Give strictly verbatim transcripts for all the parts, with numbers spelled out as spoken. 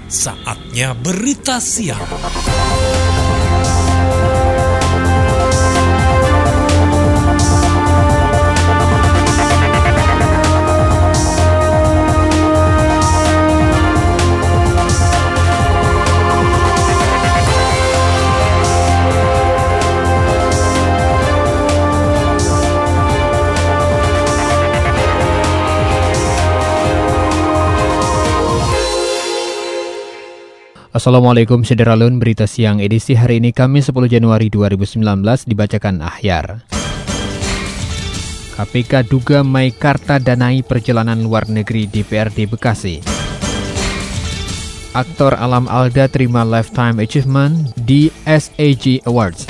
Saatnya berita siang. Assalamualaikum Sederalun, berita siang edisi hari ini Kamis sepuluh Januari dua ribu sembilan belas dibacakan Ahyar. K P K duga Meikarta danai perjalanan luar negeri D P R D Bekasi. Aktor Alam Alda terima Lifetime Achievement di S A G Awards.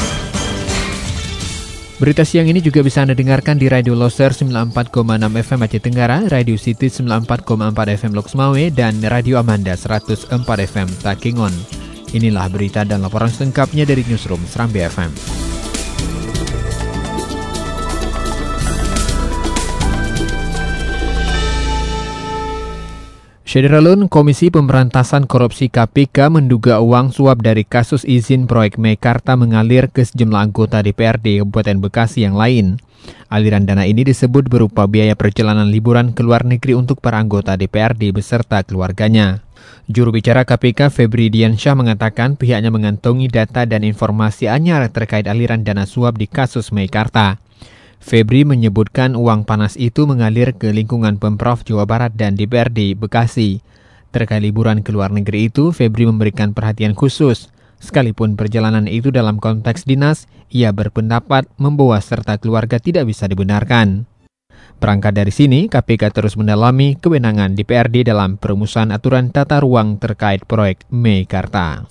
Berita siang ini juga bisa Anda dengarkan di Radio Loser sembilan puluh empat koma enam F M Aceh Tenggara, Radio City sembilan puluh empat koma empat F M Loksmawe, dan Radio Amanda seratus empat F M Takengon. Inilah berita dan laporan selengkapnya dari Newsroom Serambi F M. Sederalun, Komisi Pemberantasan Korupsi K P K menduga uang suap dari kasus izin proyek Meikarta mengalir ke sejumlah anggota D P R D Kabupaten Bekasi yang lain. Aliran dana ini disebut berupa biaya perjalanan liburan ke luar negeri untuk para anggota D P R D beserta keluarganya. Juru bicara K P K Febri Diansyah mengatakan pihaknya mengantongi data dan informasi anyar terkait aliran dana suap di kasus Meikarta. Febri menyebutkan uang panas itu mengalir ke lingkungan Pemprov Jawa Barat dan D P R D Bekasi. Terkait liburan ke luar negeri itu, Febri memberikan perhatian khusus. Sekalipun perjalanan itu dalam konteks dinas, ia berpendapat membawa serta keluarga tidak bisa dibenarkan. Berangkat dari sini, K P K terus mendalami kewenangan D P R D dalam perumusan aturan tata ruang terkait proyek Meikarta.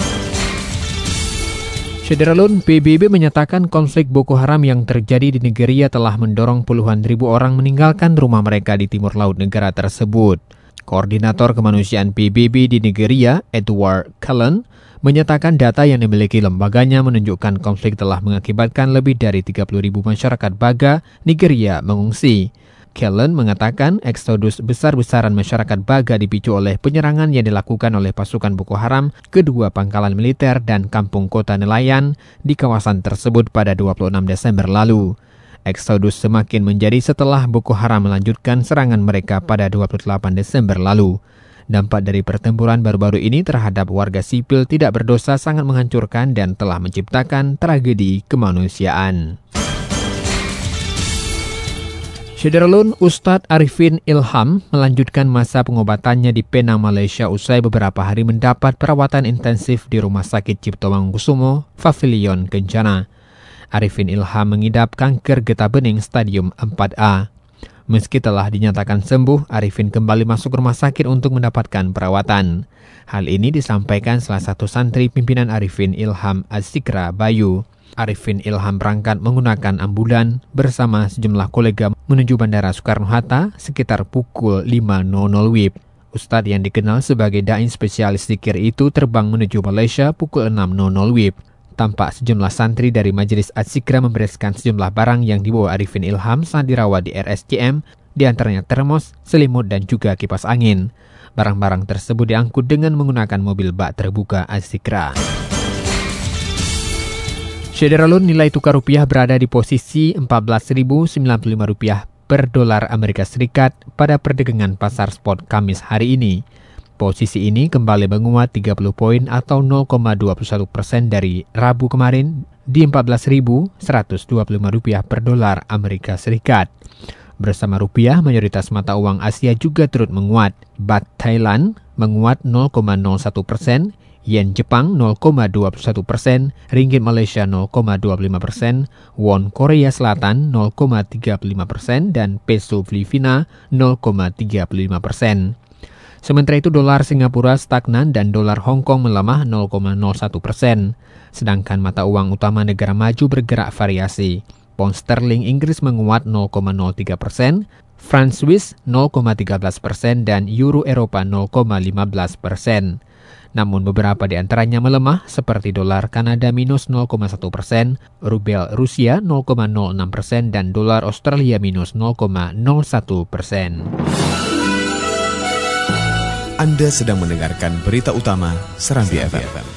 Sederalun, P B B menyatakan konflik Boko Haram yang terjadi di Nigeria telah mendorong puluhan ribu orang meninggalkan rumah mereka di timur laut negara tersebut. Koordinator Kemanusiaan P B B di Nigeria, Edward Cullen, menyatakan data yang dimiliki lembaganya menunjukkan konflik telah mengakibatkan lebih dari tiga puluh ribu masyarakat Baga, Nigeria mengungsi. Kellen mengatakan eksodus besar-besaran masyarakat Baga dipicu oleh penyerangan yang dilakukan oleh pasukan Boko Haram ke dua pangkalan militer dan kampung kota nelayan di kawasan tersebut pada dua puluh enam Desember lalu. Eksodus semakin menjadi setelah Boko Haram melanjutkan serangan mereka pada dua puluh delapan Desember lalu. Dampak dari pertempuran baru-baru ini terhadap warga sipil tidak berdosa sangat menghancurkan dan telah menciptakan tragedi kemanusiaan. Sederalun, Ustadz Arifin Ilham melanjutkan masa pengobatannya di Penang, Malaysia usai beberapa hari mendapat perawatan intensif di Rumah Sakit Cipto Mangunkusumo, Pavilion Kencana. Arifin Ilham mengidap kanker getah bening stadium empat A. Meski telah dinyatakan sembuh, Arifin kembali masuk rumah sakit untuk mendapatkan perawatan. Hal ini disampaikan salah satu santri pimpinan Arifin Ilham, Azikra Bayu. Arifin Ilham berangkat menggunakan ambulan bersama sejumlah kolega menuju Bandara Soekarno-Hatta sekitar pukul lima W I B. Ustadz yang dikenal sebagai dai spesialis zikir itu terbang menuju Malaysia pukul enam W I B. Tampak sejumlah santri dari Majelis Az-Zikra membereskan sejumlah barang yang dibawa Arifin Ilham saat dirawat di R S C M, di antaranya termos, selimut, dan juga kipas angin. Barang-barang tersebut diangkut dengan menggunakan mobil bak terbuka Az-Zikra. Sederalun, nilai tukar rupiah berada di posisi empat belas ribu sembilan puluh lima rupiah per dolar Amerika Serikat pada perdagangan pasar spot Kamis hari ini. Posisi ini kembali menguat tiga puluh poin atau nol koma dua satu persen dari Rabu kemarin di empat belas ribu seratus dua puluh lima rupiah per dolar Amerika Serikat. Bersama rupiah, mayoritas mata uang Asia juga turut menguat. Baht Thailand menguat nol koma nol satu persen, Yen Jepang nol koma dua satu persen, Ringgit Malaysia nol koma dua lima persen, Won Korea Selatan nol koma tiga lima persen, dan Peso Filipina nol koma tiga lima persen. Sementara itu dolar Singapura stagnan dan dolar Hong Kong melemah nol koma nol satu persen. Sedangkan mata uang utama negara maju bergerak variasi. Pound sterling Inggris menguat nol koma nol tiga persen, franc Swiss nol koma tiga belas persen, dan euro Eropa nol koma lima belas persen. Namun beberapa di antaranya melemah seperti dolar Kanada minus nol koma satu persen, rubel Rusia nol koma nol enam persen, dan dolar Australia minus nol koma nol satu persen. Anda sedang mendengarkan berita utama Serambi, Serambi F M. F M.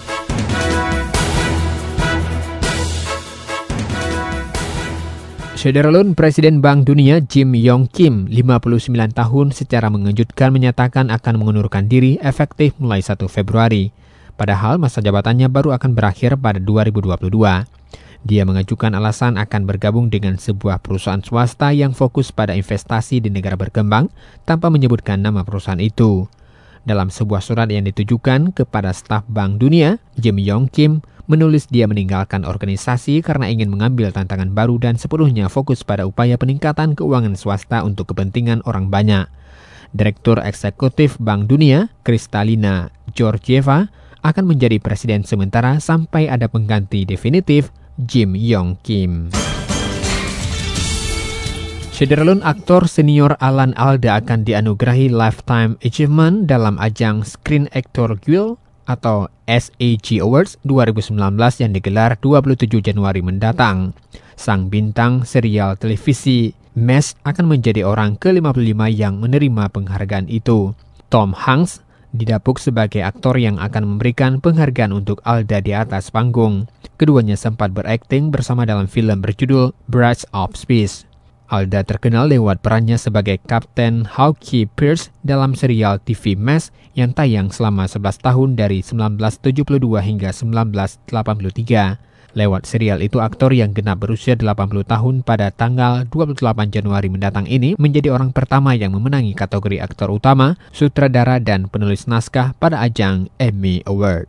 Saudara Presiden Bank Dunia Jim Yong Kim, lima puluh sembilan tahun, secara mengejutkan menyatakan akan mengundurkan diri efektif mulai satu Februari. Padahal masa jabatannya baru akan berakhir pada dua ribu dua puluh dua. Dia mengajukan alasan akan bergabung dengan sebuah perusahaan swasta yang fokus pada investasi di negara berkembang tanpa menyebutkan nama perusahaan itu. Dalam sebuah surat yang ditujukan kepada staf Bank Dunia, Jim Yong Kim menulis dia meninggalkan organisasi karena ingin mengambil tantangan baru dan sepenuhnya fokus pada upaya peningkatan keuangan swasta untuk kepentingan orang banyak. Direktur Eksekutif Bank Dunia, Kristalina Georgieva, akan menjadi presiden sementara sampai ada pengganti definitif Jim Yong Kim. Saudara, aktor senior Alan Alda akan dianugerahi Lifetime Achievement dalam ajang Screen Actor Guild atau S A G Awards dua ribu sembilan belas yang digelar dua puluh tujuh Januari mendatang. Sang bintang serial televisi M A S H akan menjadi orang ke lima puluh lima yang menerima penghargaan itu. Tom Hanks didapuk sebagai aktor yang akan memberikan penghargaan untuk Alda di atas panggung. Keduanya sempat berakting bersama dalam film berjudul Brides of Peace. Alda terkenal lewat perannya sebagai Kapten Hawke Pierce dalam serial T V M A S H yang tayang selama sebelas tahun dari sembilan belas tujuh puluh dua hingga sembilan belas delapan puluh tiga. Lewat serial itu, aktor yang genap berusia delapan puluh tahun pada tanggal dua puluh delapan Januari mendatang ini menjadi orang pertama yang memenangi kategori aktor utama, sutradara, dan penulis naskah pada ajang Emmy Award.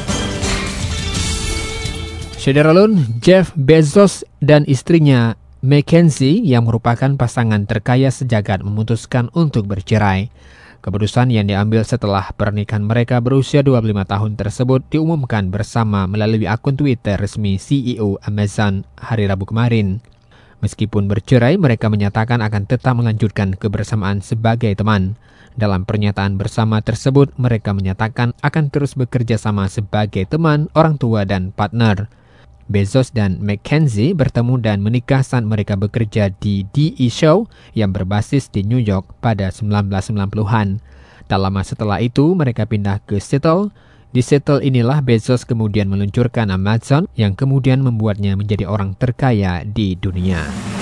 Saudara, Jeff Bezos dan istrinya Mackenzie yang merupakan pasangan terkaya sejagat memutuskan untuk bercerai. Keputusan yang diambil setelah pernikahan mereka berusia dua puluh lima tahun tersebut diumumkan bersama melalui akun Twitter resmi C E O Amazon hari Rabu kemarin. Meskipun bercerai, mereka menyatakan akan tetap melanjutkan kebersamaan sebagai teman. Dalam pernyataan bersama tersebut, mereka menyatakan akan terus bekerja sama sebagai teman, orang tua, dan partner. Bezos dan Mackenzie bertemu dan menikah saat mereka bekerja di D E Show yang berbasis di New York pada sembilan belas sembilan puluhan. Tak lama setelah itu, mereka pindah ke Seattle. Di Seattle inilah Bezos kemudian meluncurkan Amazon yang kemudian membuatnya menjadi orang terkaya di dunia.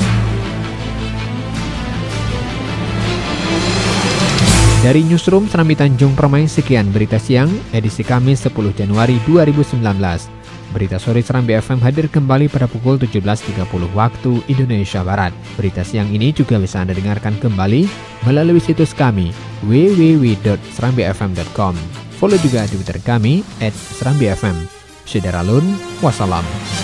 Dari Newsroom Serambi Tanjung Permai, sekian berita siang edisi Kamis sepuluh Januari dua ribu sembilan belas. Berita sore Serambi F M hadir kembali pada pukul tujuh belas tiga puluh waktu Indonesia Barat. Berita siang ini juga bisa Anda dengarkan kembali melalui situs kami w w w dot serambi f m dot com. Follow juga Twitter kami at serambi f m. Saudara Lun, wassalam.